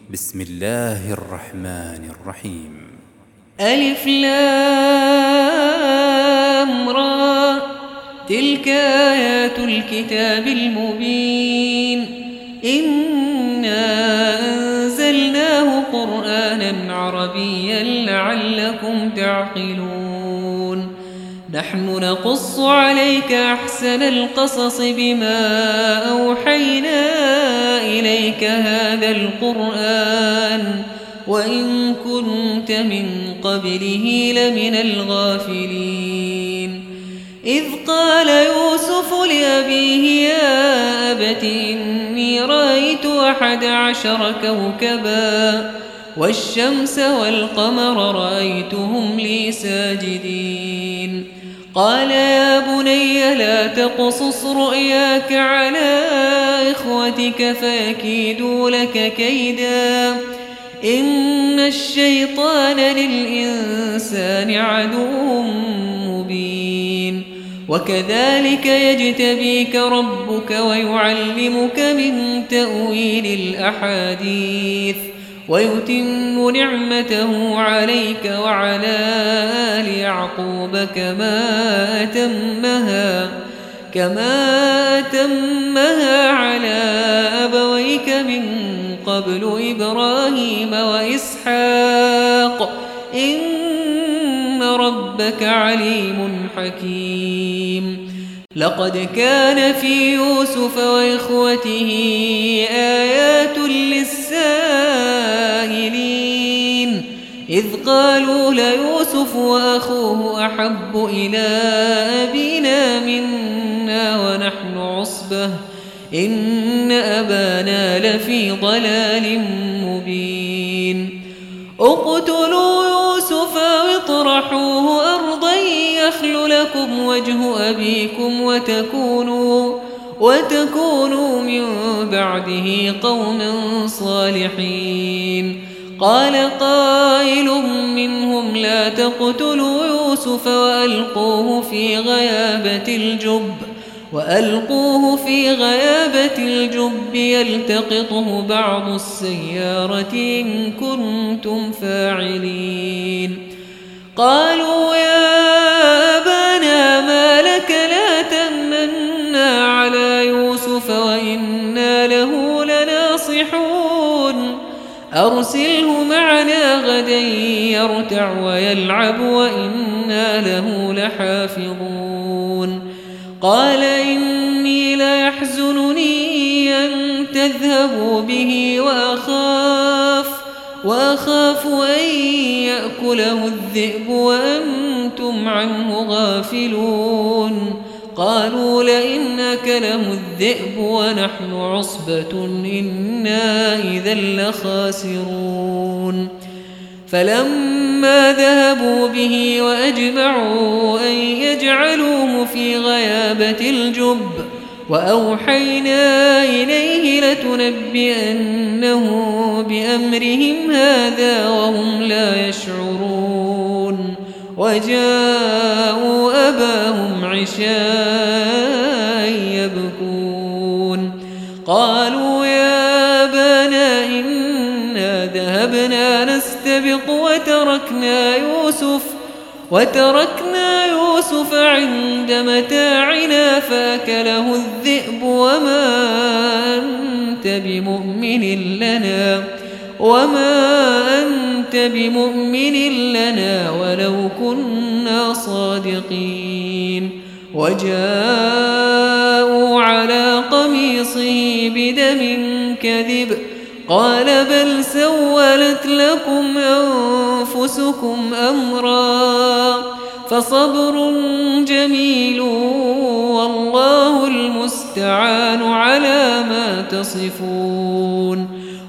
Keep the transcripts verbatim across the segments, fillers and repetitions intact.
بسم الله الرحمن الرحيم. ألف لام را، تلك آيات الكتاب المبين. إنا أنزلناه قرآنا عربيا لعلكم تعقلون. نحن نقص عليك أحسن القصص بما أوحينا إليك هذا القرآن وإن كنت من قبله لمن الغافلين. إذ قال يوسف لأبيه يا أبت إني رأيت أحد عشر كوكبا والشمس والقمر رأيتهم لي ساجدين. قال يا بني لا تقصص رؤياك على إخوتك فيكيدوا لك كيدا إن الشيطان للإنسان عدو مبين. وكذلك يجتبيك ربك ويعلمك من تأويل الأحاديث ويتم نعمته عليك وعلى آل يعقوب كما أتمها كما أتمها على أبويك من قبل إبراهيم وإسحاق إن ربك عليم حكيم. لقد كان في يوسف وإخوته آيات للسائلين إذ قالوا ليوسف وأخوه أحب إلى أبينا منا ونحن عصبة إن أبانا لفي ضلال مبين. اقتلوا يوسف واطرحوه أرضا يخل لكم وجه أبيكم وتكونوا, وتكونوا من بعده قوما صالحين. قال قائل منهم لا تقتلوا يوسف وألقوه في غيابة الجب وألقوه في غيابة الجب يلتقطه بعض السيارة إن كنتم فاعلين. قالوا يا أبانا ما لك لا تمنا على يوسف وإنا له لناصحون أرسله معنا غدا يرتع ويلعب وإنا له لحافظون. قال إني ليحزنني أن تذهبوا به وأخاف, وأخاف أن يأكله الذئب وأنتم عنه غافلون. قالوا لئن أكله الذئب ونحن عصبة إنا إذا لخاسرون. فلما ذهبوا به وأجمعوا أن يجعلوه في غيابة الجب وأوحينا إليه لتنبئنه بأمرهم هذا وهم لا يشعرون. وجاءوا أباهم عشاء يبكون. قالوا يا أبانا إنا ذهبنا نستبق وتركنا يوسف وتركنا يوسف عند متاعنا فأكله الذئب وما أنت بمؤمن لنا وما أنت بمؤمن لنا ولو كنا صادقين. وجاءوا على قميصه بدم كذب قال بل سولت لكم أنفسكم أمرا فصبر جميل والله المستعان على ما تصفون.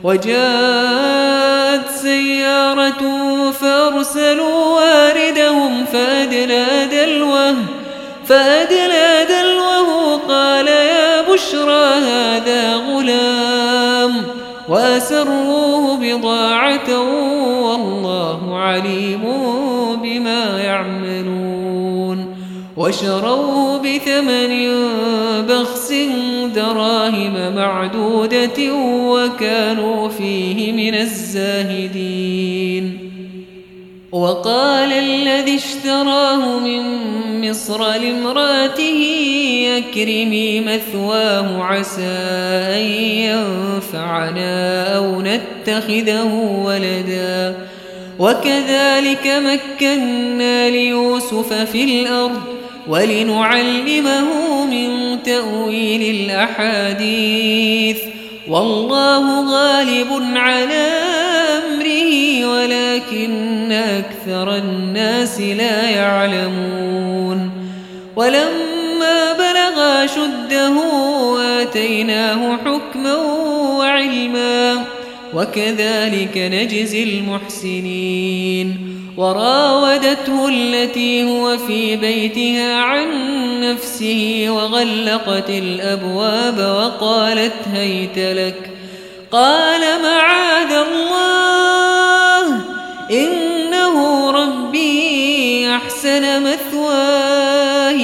وجاءت سيارة فأرسلوا واردهم فأدلى دلوه فأدلى دلوه قال يا بشرى هذا غلام وأسروه بضاعة والله عليم بما يعملون. وشروه بثمن بخس دراهم معدودة وكانوا فيه من الزاهدين. وقال الذي اشتراه من مصر لامرأته أكرمي مثواه عسى أن ينفعنا أو نتخذه ولدا وكذلك مكنا ليوسف في الأرض ولنعلمه من تأويل الأحاديث والله غالب على أمره ولكن أكثر الناس لا يعلمون. ولما بلغ أشده آتيناه حكما وعلما وكذلك نجزي المحسنين. وراودته التي هو في بيتها عن نفسه وغلقت الأبواب وقالت هيت لك قال معاذ الله إنه ربي أحسن مثواي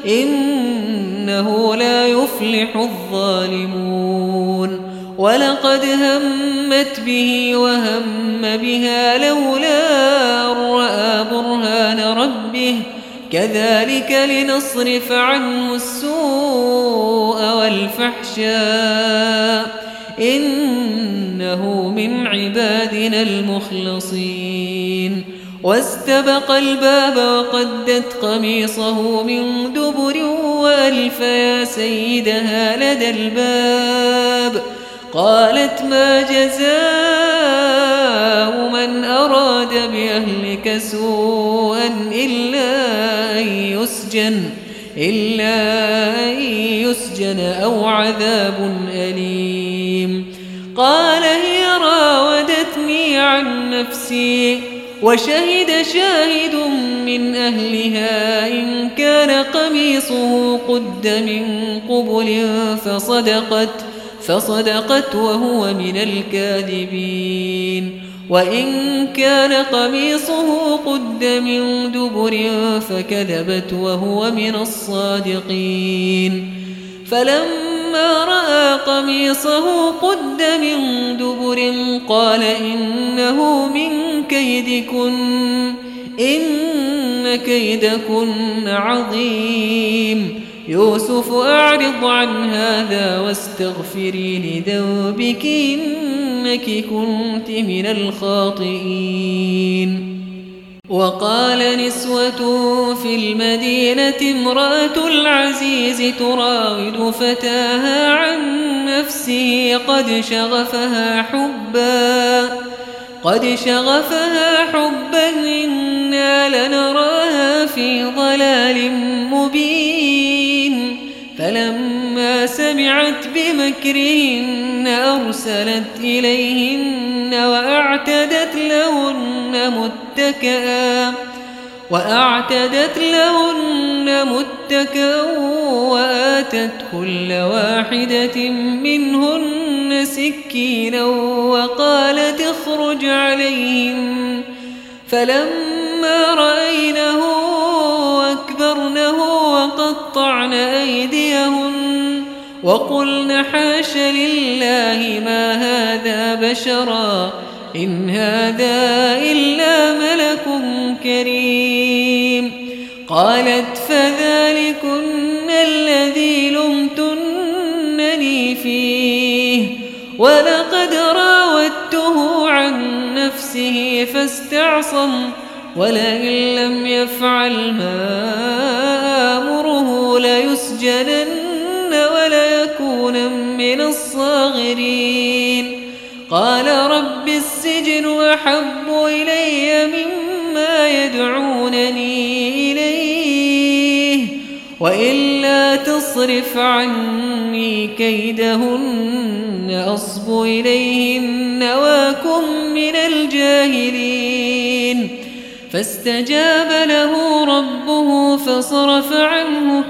إنه لا يفلح الظالمون. ولقد همت به وهم بها لولا أن رأى برهان ربه كذلك لنصرف عنه السوء والفحشاء إنه من عبادنا المخلصين. واستبق الباب وقدت قميصه من دبر وألف يا سيدها لدى الباب قالت ما جزاء من أراد بأهلك سوءا إلا أن يسجن إلا أن يسجن أو عذاب أليم. قال هي راودتني عن نفسي وشهد شاهد من أهلها إن كان قميصه قد من قبل فصدقت فصدقت وهو من الكاذبين وإن كان قميصه قد من دبر فكذبت وهو من الصادقين. فلما رأى قميصه قد من دبر قال إنه من كيدكن إن كيدكن عظيم. يوسف أعرض عن هذا واستغفري لذنبك إنك كنت من الخاطئين. وقال نسوة في المدينة امرأة العزيز تراود فتاها عن نفسه قد شغفها حبا قد شغفها حبا إنا لنراها في ضلال مبين. فلما سمعت بمكرهن أرسلت إليهن وأعتدت لهن متكئا وأعتدت لهن متكئا وآتت كل واحدة منهن سكينا وقالت اخرج عليهم. فلما رأينه أكبرنه وقطعن أيديهن وقلن حاش لله ما هذا بشرا إن هذا إلا ملك كريم. قالت فذلكن الذي لمتنني فيه ولقد راودته عن نفسه فاستعصم ولئن لم يفعل ما آمره ليسجنن وليكون من الصاغرين. قال رب السجن أحب إلي مما يدعونني إليه وإلا تصرف عني كيدهن أصب إليهن وأكن من الجاهلين. فاستجاب له ربه فصرف عنه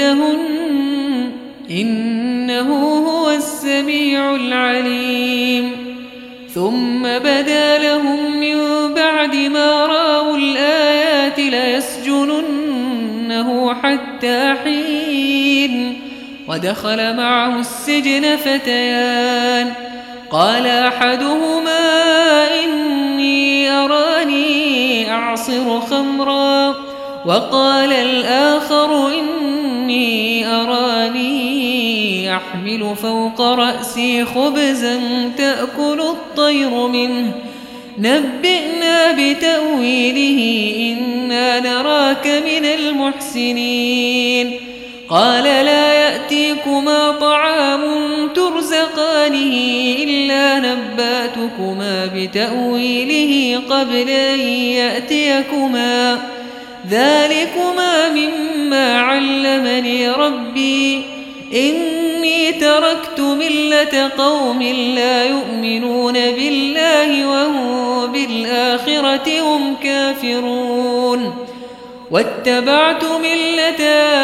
كيدهن إنه هو السميع العليم. ثم بدا لهم من بعد ما رأوا الآيات ليسجننه حتى حتى حين. ودخل معه السجن فتيان، قال أحدهما إني أراني أعصر خمرا، وقال الآخر إني أراني أحمل فوق رأسي خبزا تأكل الطير منه، نبئنا بتأويله إنا نراك من المحسنين. قال لا يأتيكما طعام ترزقانه إلا نبأتكما بتأويله قبل أن يأتيكما، ذلكما مما علمني ربي، إني تركت ملة قوم لا يؤمنون بالله وهم بالآخرة هم كافرون، واتبعت ملة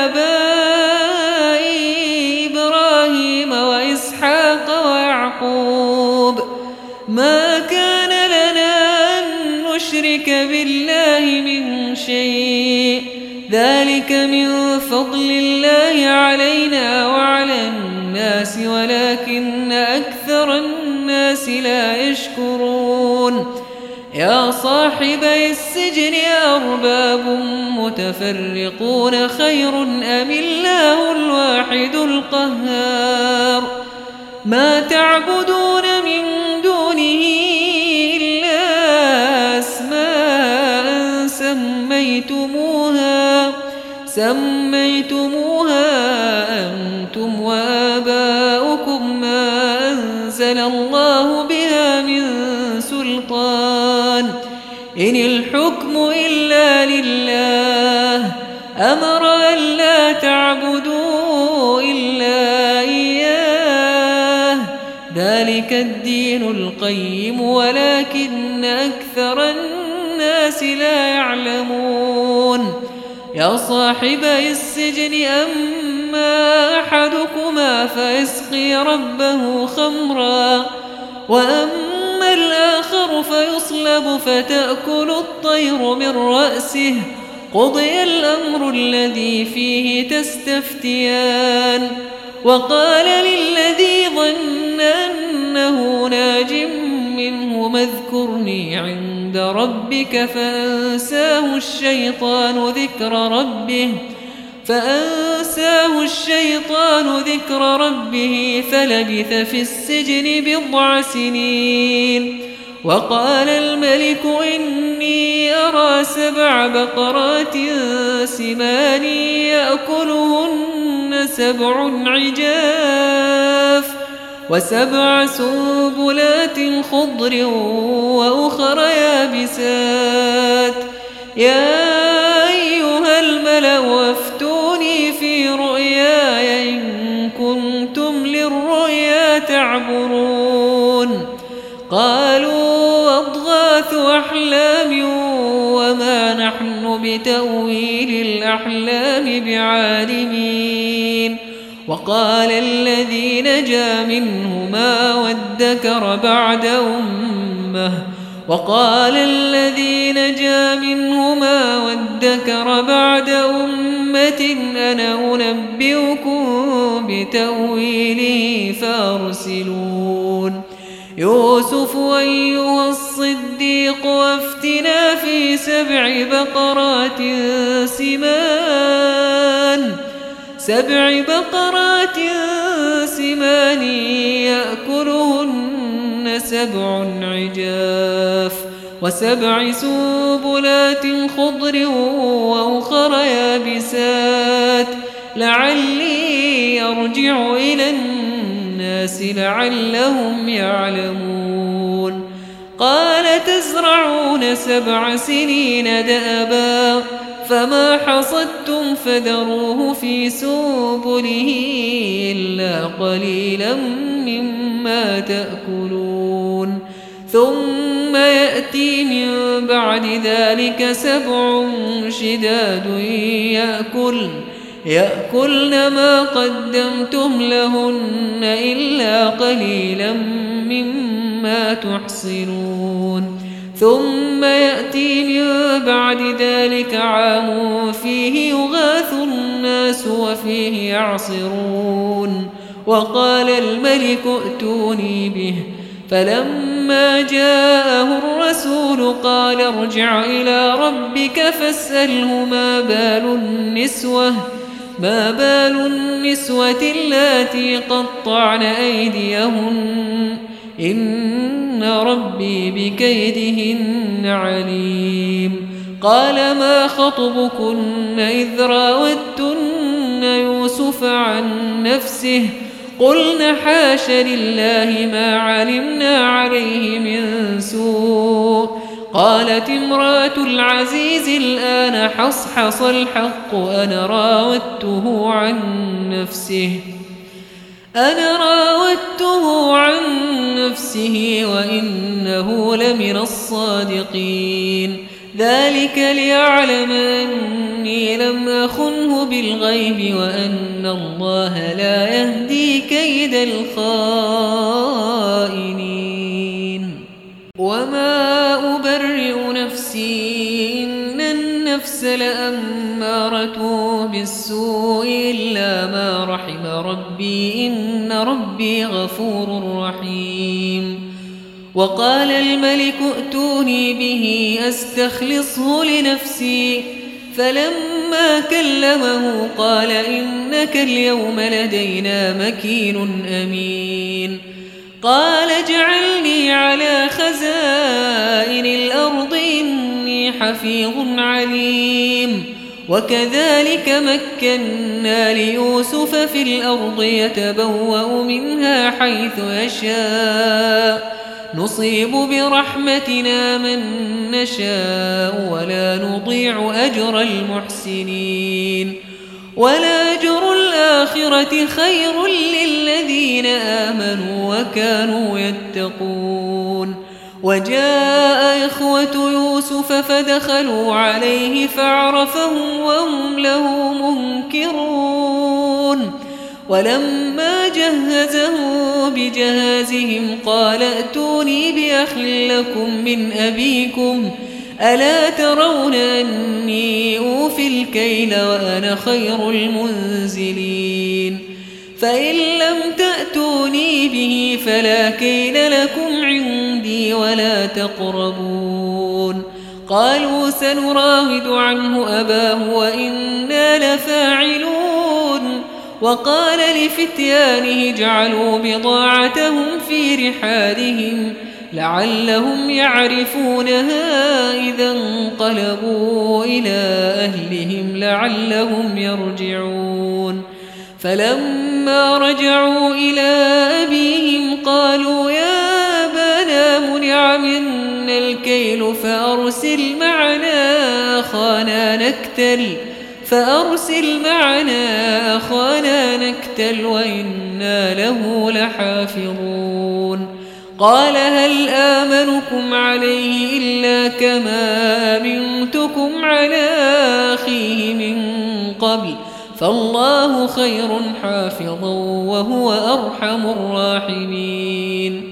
آبائي إبراهيم وإسحاق ويعقوب، ما كان لنا أن نشرك بالله من شيء، ذلك من فضل الله علينا وعلى الناس ولكن أكثر الناس لا يشكرون. يا صاحبي السجن أرباب متفرقون خير أم الله الواحد القهار، ما تعبدون من دونه إلا أسماء سميتموها سميتموها أنتم وآباؤكم ما أنزل الله بها من سلطان، إن الحكم إلا لله، أمر أن لا تعبدوا إلا إياه، ذلك الدين القيم ولكن أكثر الناس لا يعلمون. يا صاحبي السجن أما أحدكما فيسقي ربه خمرا، وأما الآخر فيصلب فتأكل الطير من رأسه، قضي الأمر الذي فيه تستفتيان. وقال للذي ظن أنه ناج منهما اذكرني عند ربك فأنساه الشيطان ذكر ربه فأنساه الشيطان ذكر ربه فلبث في السجن بضع سنين. وقال الملك إني أرى سبع بقرات سمان يأكلهن سبع عجاف وسبع سنبلات خضر وأخر يابسات، يا أيها الملأ أفتوني في رؤياي إن كنتم للرؤيا تعبرون. قالوا أضغاث أحلام وما نحن بتأويل الأحلام بعالمين. وقال الذي نجا منهما وادكر بعد أمة وقال الذي نجا منهما وادكر بعد أمة أنا أنبئكم بتأويله فأرسلون. يوسف أيها الصديق أفتنا في سبع بقرات سمان سبع بقرات سمان يأكلهن سبع عجاف وسبع سنبلات خضر وأخر يابسات لعلي أرجع إلى الناس لعلهم يعلمون. قال تزرعون سبع سنين دأبا فما حصدتم فذروه في سنبله إلا قليلا مما تأكلون. ثم يأتي من بعد ذلك سبع شداد يأكل يأكلن ما قدمتم لهن إلا قليلا مما تحصنون. ثم يأتي من بعد ذلك عام فيه يغاث الناس وفيه يعصرون. وقال الملك ائتوني به، فلما جاءه الرسول قال ارجع إلى ربك فاسأله ما بال النسوة ما بال النسوة اللاتي قطعن أيديهن إن ربي بكيدهن عليم. قال ما خطبكن إذ راوتن يوسف عن نفسه قلن حاش لله ما علمنا عليه من سوء. قالت امرأة العزيز الآن حصحص الحق أنا راودته عن نفسه أنا راودته عن نفسه وإنه لمن الصادقين. ذلك ليعلم أني لم أخنه بالغيب وأن الله لا يهدي كيد الخائنين. وما أبرئ نفسي إن النفس لأمارة بالسوء إلا ما رحم ربي إن ربي غفور رحيم. وقال الملك ائتوني به أستخلصه لنفسي، فلما كلمه قال إنك اليوم لدينا مكين أمين. قال اجعلني على خزائن الأرض إني حفيظ عليم. وكذلك مكنا ليوسف في الأرض يتبوأ منها حيث يشاء نصيب برحمتنا من نشاء ولا نضيع أجر المحسنين. ولأجر الآخرة خير للذين آمنوا وكانوا يتقون. وجاء إخوة يوسف فدخلوا عليه فعرفهم وهم له منكرون. ولما جهزه بجهازهم قال ائتوني بأخ لكم من أبيكم ألا ترون أني أوفي الكيل وأنا خير المنزلين. فإن لم تأتوني به فلا كيل لكم عندي ولا تقربون. قالوا سنراود عنه أباه وإنا لفاعلون. وقال لفتيانه اجعلوا بضاعتهم في رحالهم لعلهم يعرفونها إذا انقلبوا إلى أهلهم لعلهم يرجعون. فلما رجعوا إلى أبيهم قالوا يا أبانا منع منا الكيل فأرسل معنا أخانا نكتل فأرسل معنا أخانا نكتل وإنا له لحافظون. قال هل آمنكم عليه إلا كما أمنتكم على أخيه من قبل فالله خير حافظا وهو أرحم الراحمين.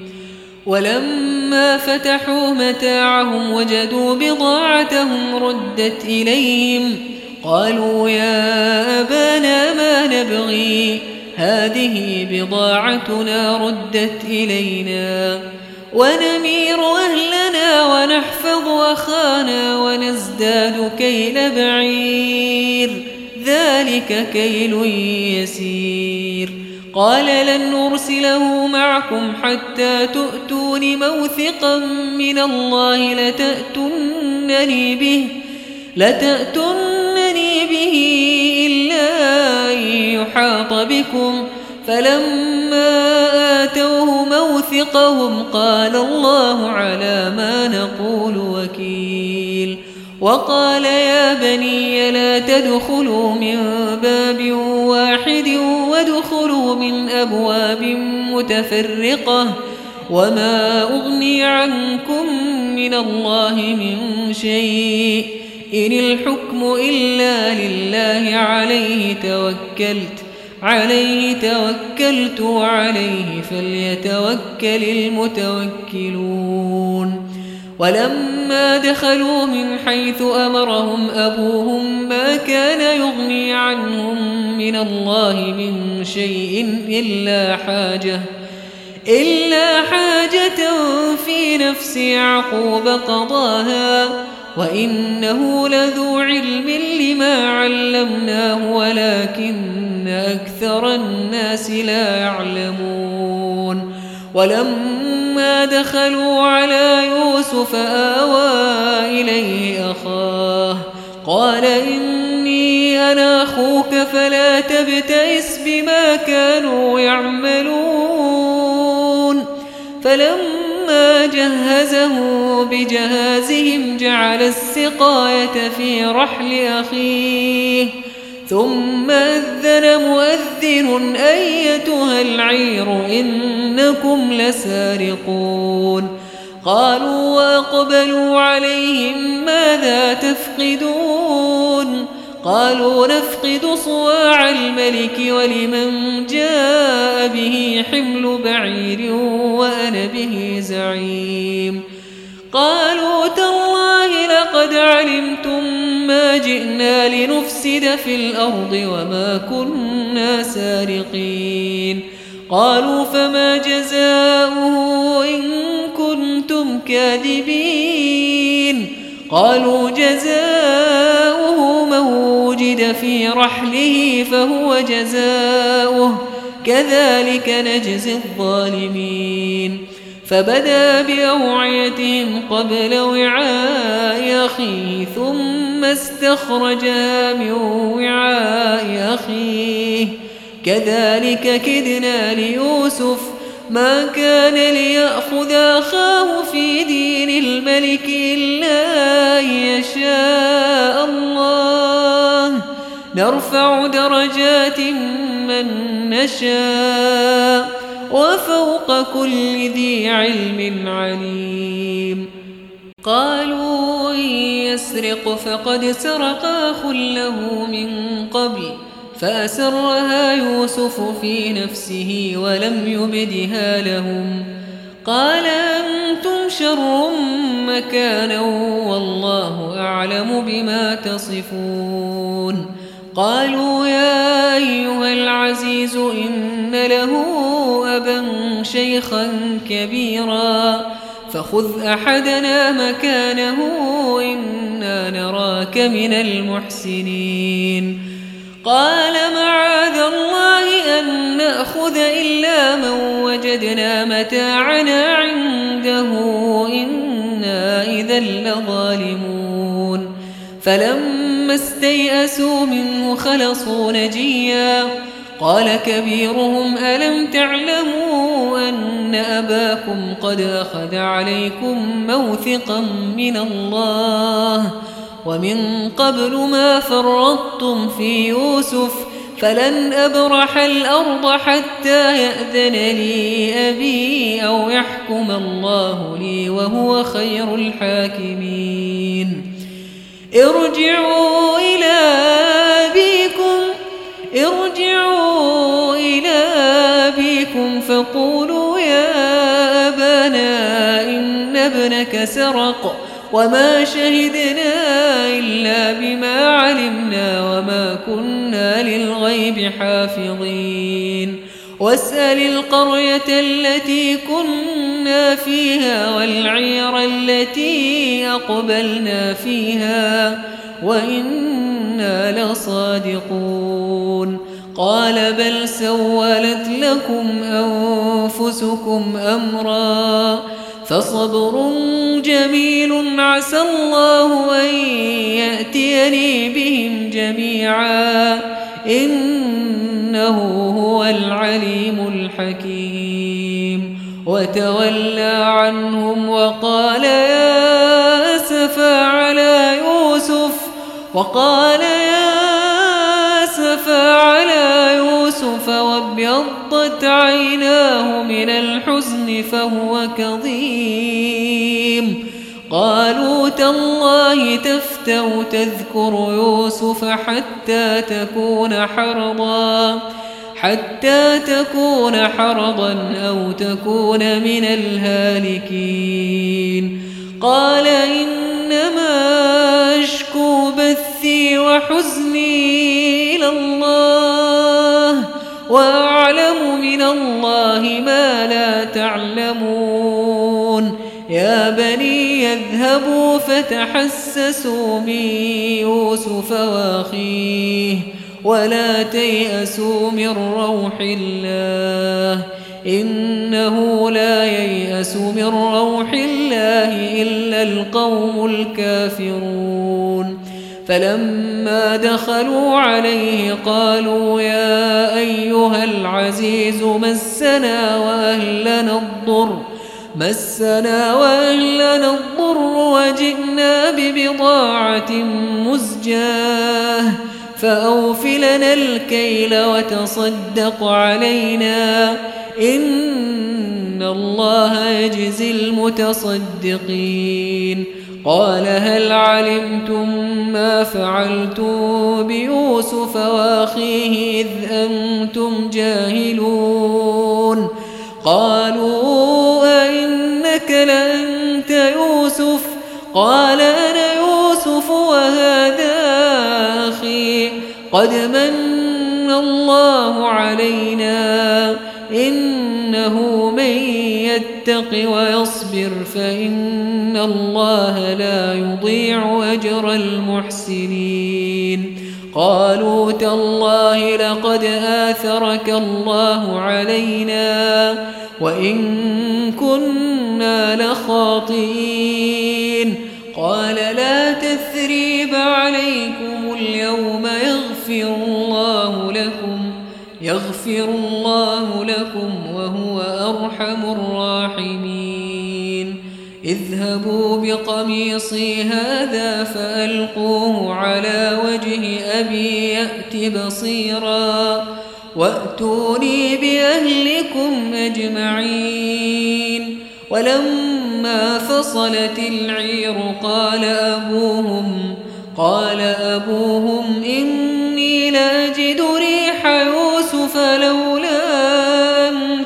ولما فتحوا متاعهم وجدوا بضاعتهم ردت إليهم قالوا يا أبانا ما نبغي هذه بضاعتنا ردت إلينا ونمير أهلنا ونحفظ أخانا ونزداد كيل بعير ذلك كيل يسير. قال لن نرسله معكم حتى تؤتون موثقا من الله لتأتونني به لتأتونني به إلا أن يحاط بكم. فلما آتوه موثقهم قال الله على ما نقول وكيل. وقال يا بني لا تدخلوا من باب واحد وادخلوا من أبواب متفرقة وما أغني عنكم من الله من شيء إن الحكم إلا لله عليه توكلت عليه توكلت وعليه فليتوكل المتوكلون. ولما دخلوا من حيث أمرهم أبوهم ما كان يغني عنهم من الله من شيء إلا حاجة إلا حاجة في نفس يعقوب قضاها وإنه لذو علم لما علمناه ولكن أكثر الناس لا يعلمون ولما دخلوا على يوسف آوى إليه أخاه قال إني أنا أخوك فلا تبتئس بما كانوا يعملون فلما جهزه بجهازهم جعل السقاية في رحل أخيه ثم أذن مؤذن أيتها العير إنكم لسارقون قالوا وأقبلوا عليهم ماذا تفقدون قالوا نفقد صواع الملك ولمن جاء به حمل بعير وأنا به زعيم قالوا تالله لقد علمتم ما جئنا لنفسد في الأرض وما كنا سارقين قالوا فما جزاؤه إن كنتم كاذبين قالوا جزاؤه من وجد في رحله فهو جزاؤه كذلك نجزي الظالمين فبدأ بأوعيتهم قبل وعاء أخيه ثم استخرجها من وعاء أخيه كذلك كدنا ليوسف ما كان ليأخذ أخاه في دين الملك إلا أن يشاء الله نرفع درجات من نشاء وفوق كل ذي علم عليم قالوا إن يسرق فقد سرق أخ له من قبل فأسرها يوسف في نفسه ولم يبدها لهم قال أنتم شر مكانا والله أعلم بما تصفون قالوا يا أيها العزيز إن له أبا شيخا كبيرا فخذ أحدنا مكانه إنا نراك من المحسنين قال معاذ الله أن نأخذ إلا من وجدنا متاعنا عنده إنا إذا لظالمون فلما استيئسوا منه خلصوا نجيا قال كبيرهم ألم تعلموا أن أباكم قد أخذ عليكم موثقا من الله ومن قبل ما فرطتم في يوسف فلن أبرح الأرض حتى يأذن لي أبي أو يحكم الله لي وهو خير الحاكمين ارجعوا إلى أبيكم ارجعوا إلى أبيكم فقولوا يا أبانا إن ابنك سرق وما شهدنا إلا بما علمنا وما كنا للغيب حافظين واسأل القرية التي كنا فيها والعير التي أقبلنا فيها وإنا لصادقون قال بل سولت لكم أنفسكم أمرا فصبر جميل عسى الله أن يأتيني بهم جميعا إنه هو العليم الحكيم وتولى عنهم وقال يا أسفا على يوسف وقال يا أسفا على يوسف وابيضت عيناه من الحزن فهو كظيم قالوا تالله تفتأ تذكر يوسف حتى تكون حرضا حتى تكون حرضا أو تكون من الهالكين قال إنما أشكو بثي وحزني إلى الله وأعلم من الله ما لا تعلمون يا بني اذهبوا فتحسسوا من يوسف وأخيه ولا تيأسوا من روح الله إنه لا ييأس من روح الله إلا القوم الكافرون فلما دخلوا عليه قالوا يا أيها العزيز مسنا وأهلنا الضر مسنا وأهلنا الضر وجئنا ببضاعة مزجاة فأوف لنا الكيل وتصدق علينا إن الله يجزي المتصدقين قال هل علمتم ما فعلتم بيوسف وأخيه إذ أنتم جاهلون قالوا أئنك لأنت يوسف قال أنا يوسف وهذا أخي قد من الله علينا إنه من يتق ويصبر فإن الله لا يضيع أجر المحسنين قالوا تالله لقد آثرك الله علينا وإن كنا لخاطئين قال لا تثريب عليكم اليوم يغفر الله لكم يغفر الله لكم وهو أرحم الراحمين اذهبوا بقميصي هذا فألقوه على وجه أبي يأت بصيرا وأتوني بأهلكم أجمعين ولما فصلت العير قال أبوهم قال أبوهم إني لأجد ريح يوسف لولا أن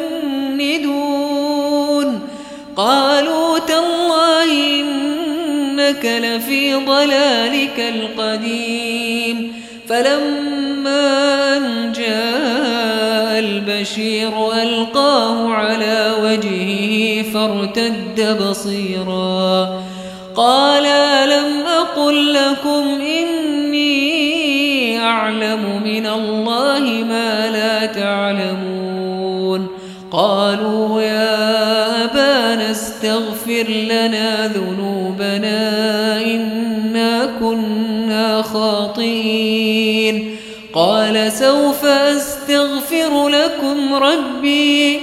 تفندون قالوا تالله إنك لفي ضلالك القديم فلما أن جاء البشير ألقاه على وجهه فارتد بصيرا قال ألم أقل لكم إني أعلم من الله ما لا تعلمون قالوا يا أبانا استغفر لنا ذنوبنا إنا كنا خاطئين قال سوف أستغفر لكم ربي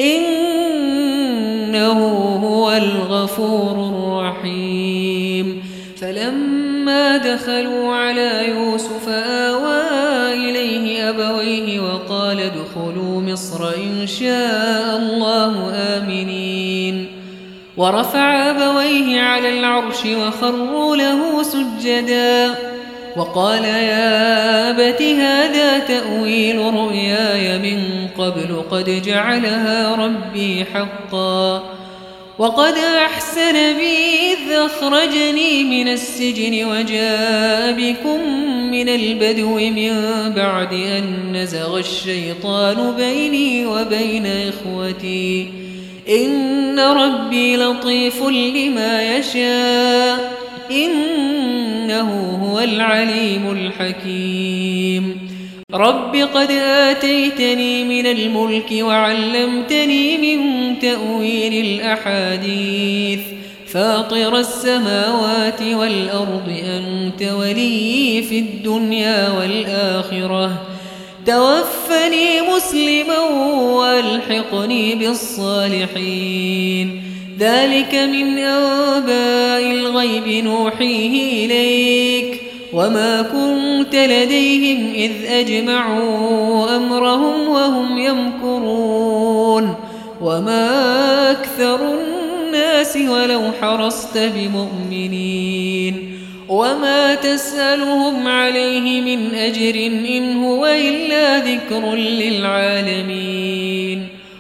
إنه هو الغفور الرحيم فلما دخلوا على يوسف آوى إليه أبويه وقال ادخلوا مصر إن شاء الله آمنين ورفع أبويه على العرش وخروا له سجدا وقال يا أبت هذا تأويل رؤياي من قبل قد جعلها ربي حقا وقد أحسن بي إذ أخرجني من السجن وجاء بكم من البدو من بعد أن نزغ الشيطان بيني وبين إخوتي إن ربي لطيف لما يشاء إنه هو العليم الحكيم رب قد آتيتني من الملك وعلمتني من تأويل الأحاديث فاطر السماوات والأرض أنت ولي في الدنيا والآخرة توفني مسلما والحقني بالصالحين ذلك من أنباء الغيب نوحيه إليك وما كنت لديهم إذ أجمعوا أمرهم وهم يمكرون وما أكثر الناس ولو حرصت بمؤمنين وما تسألهم عليه من أجر إن هو إلا ذكر للعالمين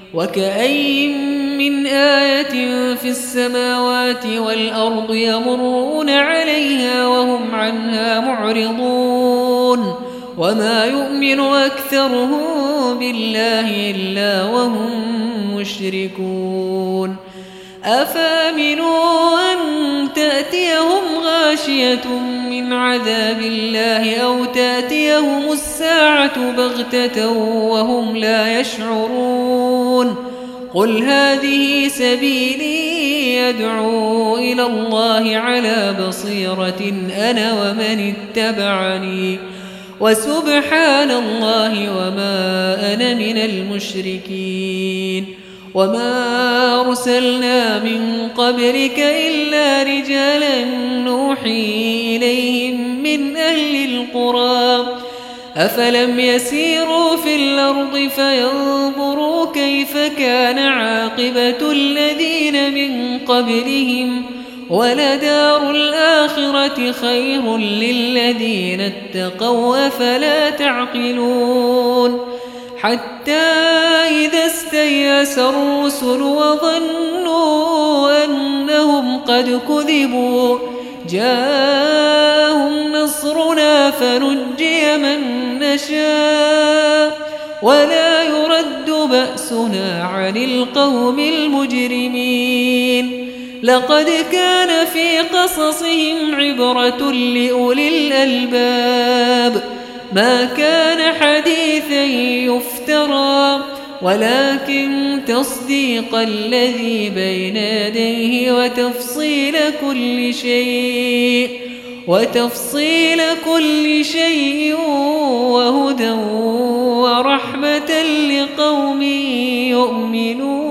وكأين من آية في السماوات والأرض يمرون عليها وهم عنها معرضون وما يؤمن أكثرهم بالله إلا وهم مشركون أفامنوا أن تأتيهم غاشية من عذاب الله أو تأتيهم الساعة بغتة وهم لا يشعرون قل هذه سبيلي يدعو إلى الله على بصيرة أنا ومن اتبعني وسبحان الله وما أنا من المشركين وما أرسلنا من قبلك إلا رجالا نوحي إليهم من أهل القرى أفلم يسيروا في الأرض فينظروا كيف كان عاقبة الذين من قبلهم ولدار الآخرة خير للذين اتقوا أفلا تعقلون حتى إذا استيأس الرسل وظنوا أنهم قد كذبوا جاءهم نصرنا فنجي من نشاء ولا يرد بأسنا عن القوم المجرمين لقد كان في قصصهم عبرة لأولي الألباب ما كان حديثا يفترى ولكن تصديق الذي بين يديه وتفصيل كل شيء وتفصيل كل شيء وهدى ورحمة لقوم يؤمنون